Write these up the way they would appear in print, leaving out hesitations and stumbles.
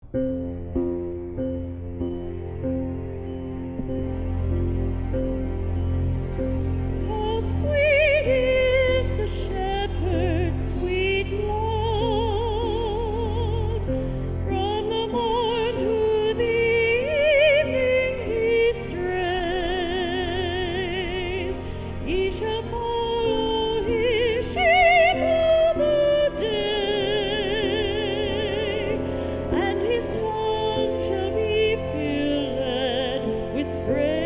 How sweet is the shepherd's sweet love! From the morn to the evening he strays. He shall follow his sheep all the day, and his tongue shall be filled with praise.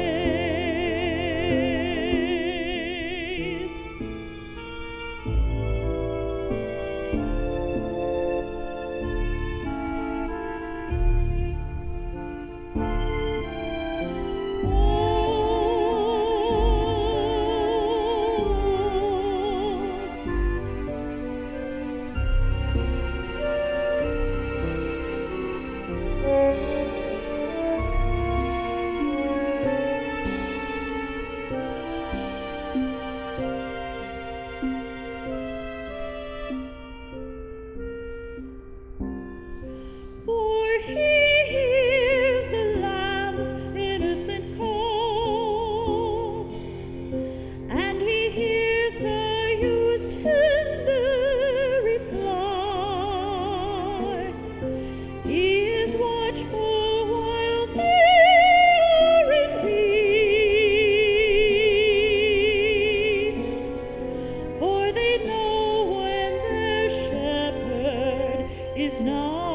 For he hears the lamb's innocent call, and he hears the ew's tender reply. He is watchful while they are in peace, for they know when their shepherd is nigh.